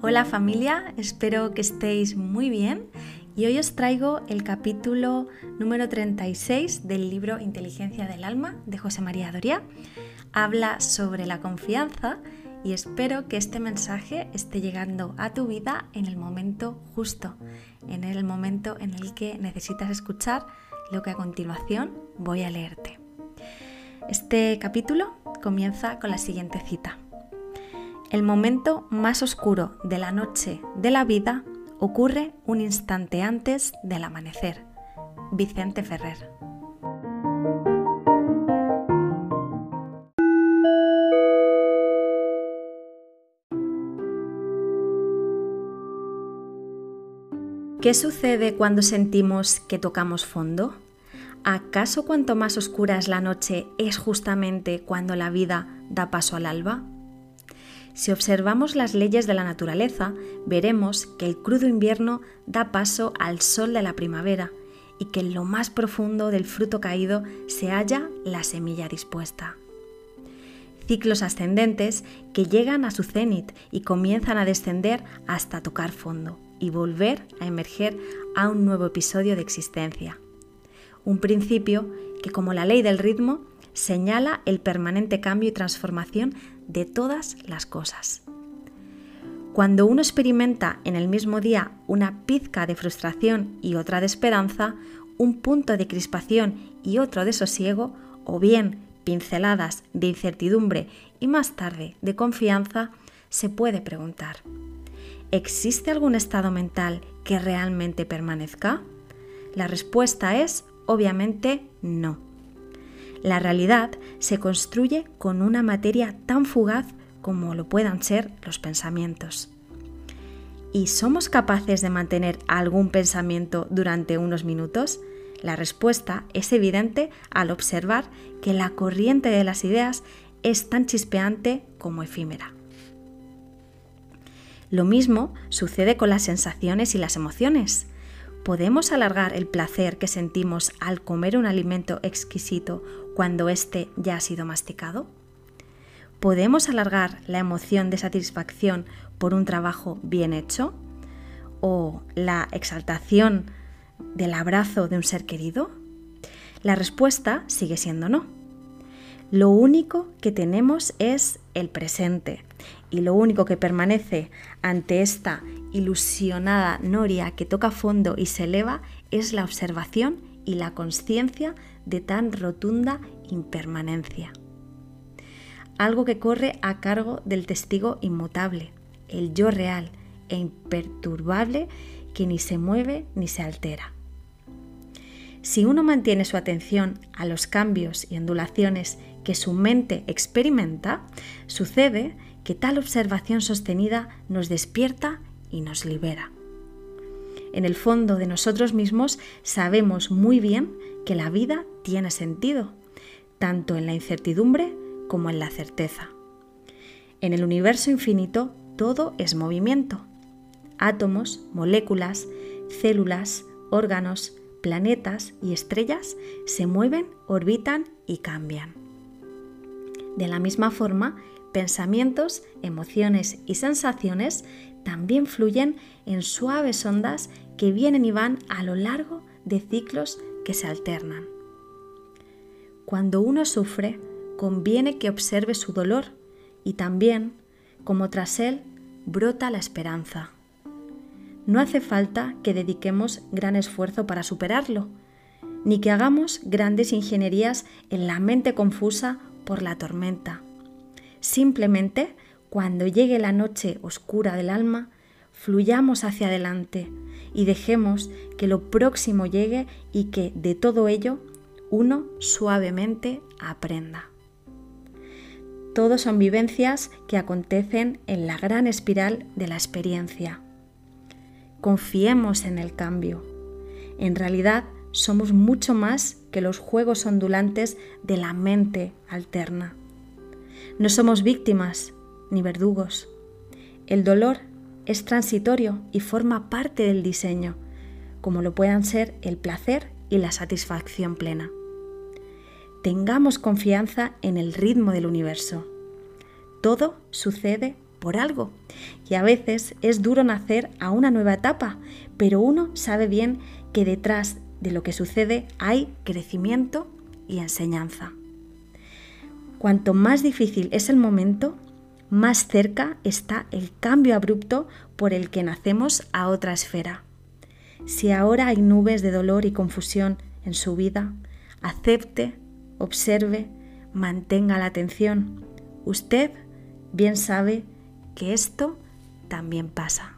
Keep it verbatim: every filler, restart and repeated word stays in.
Hola familia, espero que estéis muy bien y hoy os traigo el capítulo número treinta y seis del libro Inteligencia del Alma de José María Doria. Habla sobre la confianza y espero que este mensaje esté llegando a tu vida en el momento justo, en el momento en el que necesitas escuchar lo que a continuación voy a leerte. Este capítulo comienza con la siguiente cita. El momento más oscuro de la noche de la vida ocurre un instante antes del amanecer. Vicente Ferrer. ¿Qué sucede cuando sentimos que tocamos fondo? ¿Acaso cuanto más oscura es la noche es justamente cuando la vida da paso al alba? Si observamos las leyes de la naturaleza, veremos que el crudo invierno da paso al sol de la primavera y que en lo más profundo del fruto caído se halla la semilla dispuesta. Ciclos ascendentes que llegan a su cenit y comienzan a descender hasta tocar fondo y volver a emerger a un nuevo episodio de existencia. Un principio que, como la ley del ritmo, señala el permanente cambio y transformación de todas las cosas. Cuando uno experimenta en el mismo día una pizca de frustración y otra de esperanza, un punto de crispación y otro de sosiego, o bien pinceladas de incertidumbre y más tarde de confianza, se puede preguntar: ¿existe algún estado mental que realmente permanezca? La respuesta es, obviamente, no. La realidad se construye con una materia tan fugaz como lo puedan ser los pensamientos. ¿Y somos capaces de mantener algún pensamiento durante unos minutos? La respuesta es evidente al observar que la corriente de las ideas es tan chispeante como efímera. Lo mismo sucede con las sensaciones y las emociones. ¿Podemos alargar el placer que sentimos al comer un alimento exquisito cuando éste ya ha sido masticado? ¿Podemos alargar la emoción de satisfacción por un trabajo bien hecho? ¿O la exaltación del abrazo de un ser querido? La respuesta sigue siendo no. Lo único que tenemos es el presente y lo único que permanece ante esta ilusionada noria que toca fondo y se eleva es la observación y la consciencia de tan rotunda impermanencia. Algo que corre a cargo del testigo inmutable, el yo real e imperturbable que ni se mueve ni se altera. Si uno mantiene su atención a los cambios y ondulaciones que su mente experimenta, sucede que tal observación sostenida nos despierta y nos libera. En el fondo de nosotros mismos sabemos muy bien que la vida tiene sentido, tanto en la incertidumbre como en la certeza. En el universo infinito todo es movimiento. Átomos, moléculas, células, órganos, planetas y estrellas se mueven, orbitan y cambian. De la misma forma, pensamientos, emociones y sensaciones también fluyen en suaves ondas que vienen y van a lo largo de ciclos que se alternan. Cuando uno sufre, conviene que observe su dolor y también, como tras él, brota la esperanza. No hace falta que dediquemos gran esfuerzo para superarlo, ni que hagamos grandes ingenierías en la mente confusa por la tormenta. Simplemente, cuando llegue la noche oscura del alma, fluyamos hacia adelante y dejemos que lo próximo llegue y que de todo ello uno suavemente aprenda. Todo son vivencias que acontecen en la gran espiral de la experiencia. Confiemos en el cambio. En realidad somos mucho más que los juegos ondulantes de la mente alterna. No somos víctimas ni verdugos. El dolor es transitorio y forma parte del diseño, como lo puedan ser el placer y la satisfacción plena. Tengamos confianza en el ritmo del universo. Todo sucede por algo. Y a veces es duro nacer a una nueva etapa, pero uno sabe bien que detrás de lo que sucede hay crecimiento y enseñanza. Cuanto más difícil es el momento, más cerca está el cambio abrupto por el que nacemos a otra esfera. Si ahora hay nubes de dolor y confusión en su vida, acepte, observe, mantenga la atención. Usted bien sabe que esto también pasa.